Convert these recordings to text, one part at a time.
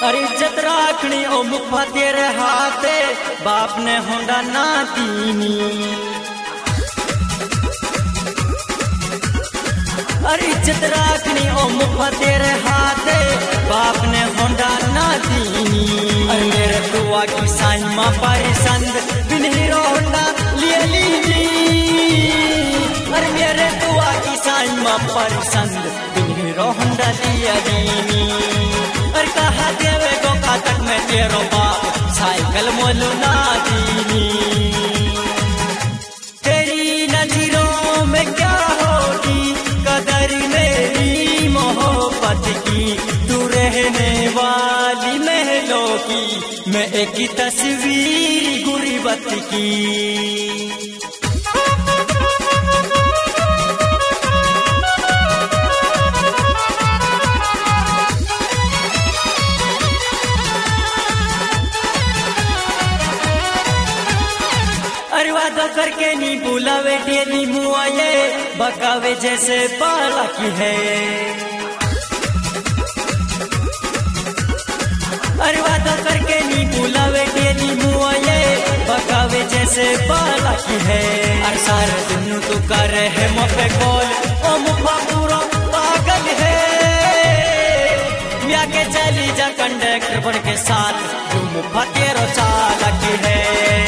अरे इज्जत राखनी ओ मुखा तेरे हाथे बाप ने होंडा ना दीनी। अरे इज्जत राखनी ओ मुखा तेरे हाथे बाप ने होंडा ना दीनी। अरे मेरे दुआ की साई माँ परिसंद बिन हीरो होंडा लिए लीनी। अरे मेरे दुआ की साई माँ परिसंद बिन हीरो होंडा लिया लीनी। और कहा देवे गोका तक में तेरो बाप साइकिल मोलू ना दीनी। तेरी नजरों में क्या होगी कदर मेरी मोहब्बत की। तू रहने वाली महलों की मैं एक तस्वीर गुर्बत की। अरे वादा करके नी बुलावे डेली मुआये बकावे जैसे पाला की है। अरे वादा करके नी बुलावे डेली मुआये बकावे जैसे पाला की है। अरे सारे दिन तू कर है मुझे कॉल ओ मुखा पूरा पागल है। मियाँ के चली जा कंडक्टर बन के साथ तू मुखा तेरो चालक है।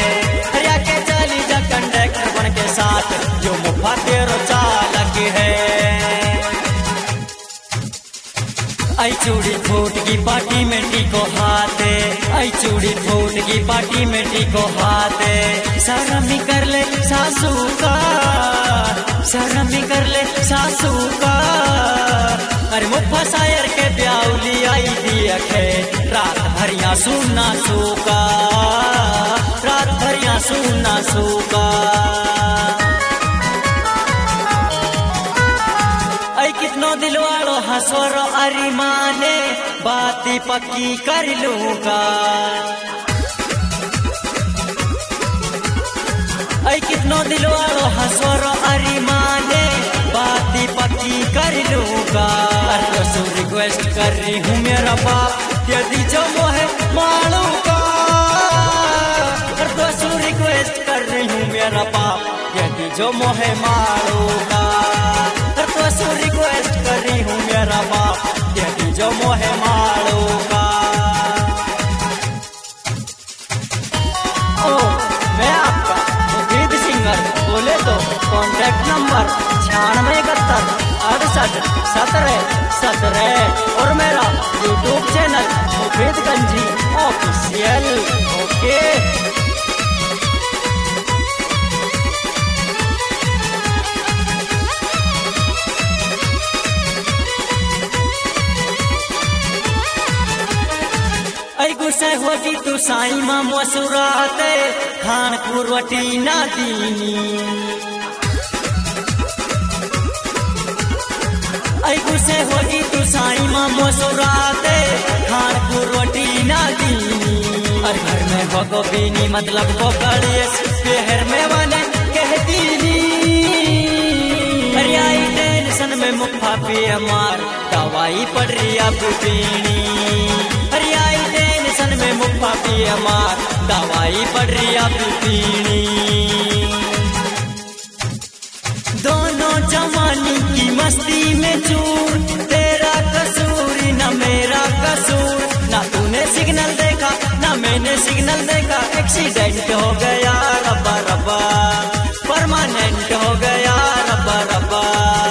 कंडक्टर बन के साथ जो मुखा तेरो चालक है। आई चूड़ी फूट की पार्टी में टीको हाथे। आई चूड़ी फूट की पार्टी में टीको हाथे। शर्म कर ले सासू का शर्म कर ले सासू का। अरे मुफ्फा शायर के ब्याउली आई दिया है रात भरिया सुना सूका रात भरिया सुना सूका। आई कितनो दिलवाड़ो हंसोरो अरी माने बाती पक्की कर लूंगा। आई कितनो दिलवाड़ो हंसोरो अरी माने बाती पक्की कर लूंगा। अरे तो रिक्वेस्ट कर रही हूँ मेरा बाप यदि जो मोहे मानूंगा। तो रिक्वेस्ट कर रही हूँ मेरा बाप यदि जो मोहे मारूंगा। तो रिक्वेस्ट कर रही हूँ मेरा बाप यदि जो मोहे मारूंगा। ओ मैं आपका मुफीद सिंगर बोले तो कॉन्टैक्ट नंबर 9671681717 और मेरा यूट्यूब चैनल मुफीद गंजी ऑफिशियल। ओके गुस्से होगी तू साई माँ मसुराते खान पुरवटी ना दीनी। आई गुस्से होगी तू साई माँ मसुराते खान पुरवटी ना दीनी। और घर में भगो बीनी मतलब वो कड़ियस शहर में वाले कह दीनी। अरे आई टेंशन में मुफ्फा पे हमार दवाई पड़ रही अब पीनी। अरे आई टेंशन में मुफ्फा पे हमार दवाई पड़ रही अब पीनी। दोनों जवानी की मस्ती में चूर तेरा कसूर न मेरा कसूर। ना तूने सिग्नल देखा ना मैंने सिग्नल देखा। एक्सीडेंट हो गया रब्बा रब्बा परमानेंट हो गया रब्बा रब्बा।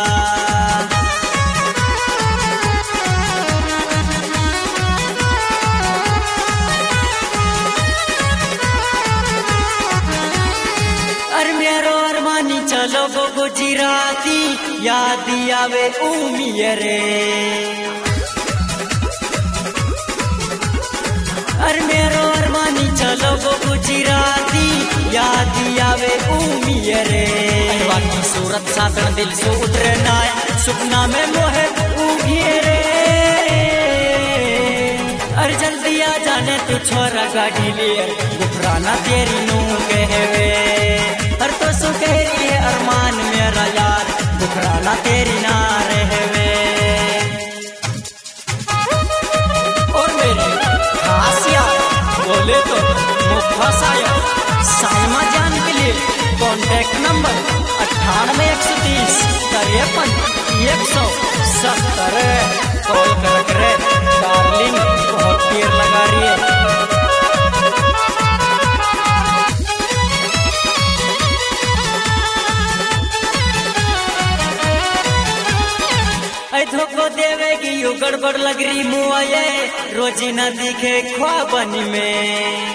चलो गो गुजराती याद आवे उमिया रे। अरे मेरो अरमानी चलो गो गुजराती याद आवे उमिया रे। बाकी सूरत साधन दिल से उतरे ना सुपना में मोहे उगिए रे। अरे जल्दी आ जाने तू छोरा गाड़ी ले गुफराना तेरी नू कहवे। हर तो सुखेरी है अरमान मेरा यार बुखराना तेरी ना रहवे। और मेरे फसायो साइमा जान के लिए कॉन्टैक्ट नंबर 98 130 53 170 कॉल कर डार्लिंग बहुत देर लगा रही है। धोखो देवेगी यू गड़बड़ लग रही मुआ ये रोजी न दिखे ख्वाबन में।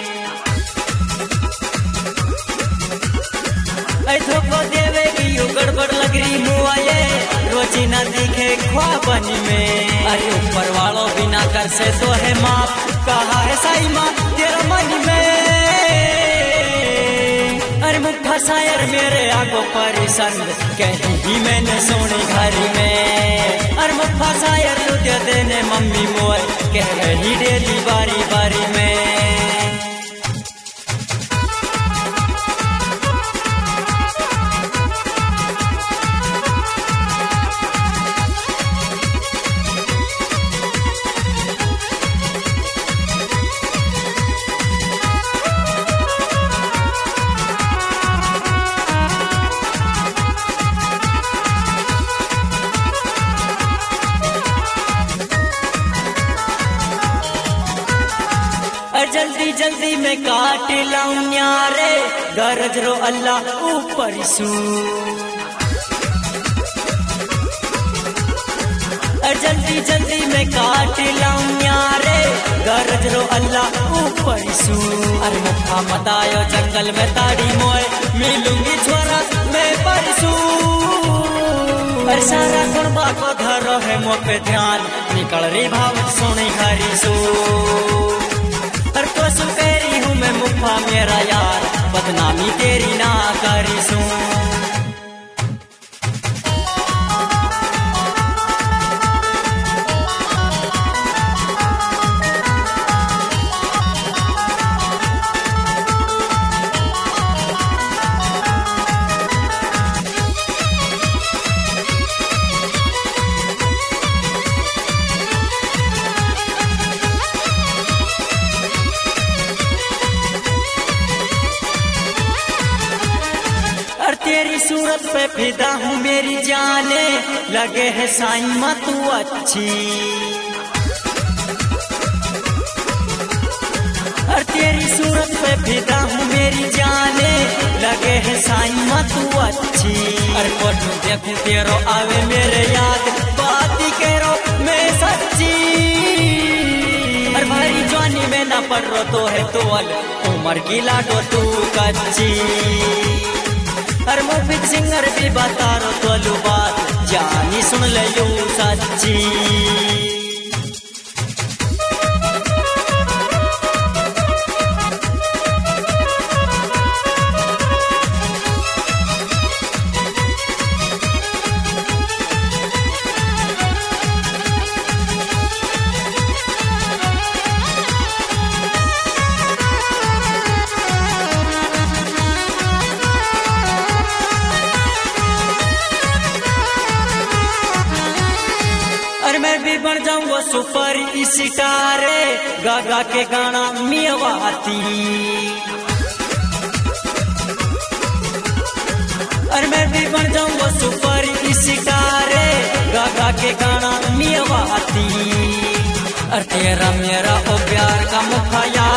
धोखो देवेगी यू गड़बड़ लग रही मुआ ये रोजी न दिखे ख्वाबन में। अरे ऊपर वालों बिना कर से तो है माफ कहा है साई माँ तेरा मन में। अरे मुख फसायर मेरे आगो परिसंग कहीं ही मैंने सोने घर में। अरे मुख फसायर लुटे देने मम्मी मोर कह रही डेली बारी बारी में। जल्दी जल्दी में काट लाऊं न्यारे गरज रो अल्लाह ऊपर सू। जल्दी जल्दी में काट लाऊं न्यारे गरज रो अल्लाह ऊपर सू। अरे मुखा मतायो जंगल में ताड़ी मोए मिलूंगी छोरा मैं परसू। अरे सारा गुणबा को धरो है मुँह पे ध्यान निकल रही भाव सोनी हरी सू। पर तो सुपेरी हूँ मैं मुखा मेरा यार बदनामी तेरी ना करी सू। तेरी सूरत पे फिदा हूँ मेरी जाने लगे है साईं माँ तू अच्छी। और तेरी सूरत पे फिदा हूँ मेरी जाने लगे है साईं माँ तू अच्छी। और फोटो देखूं तेरो आवे मेरे याद बात ही करो मैं सच्ची। और भारी जवानी में ना पड़ रो तो है तो उम्र की लाडो तू कच्ची। हर मुफिक सिंगर भी बता रो तो बात जानी सुन ले यू सच्ची। मैं भी बन जाऊंगा सुपर स्टार गा गा के गाना मियावाती। और मैं भी बन जाऊंगा सुपर स्टार गा गा के गाना मियावाती। और तेरा मेरा ओ प्यार का मुखा यार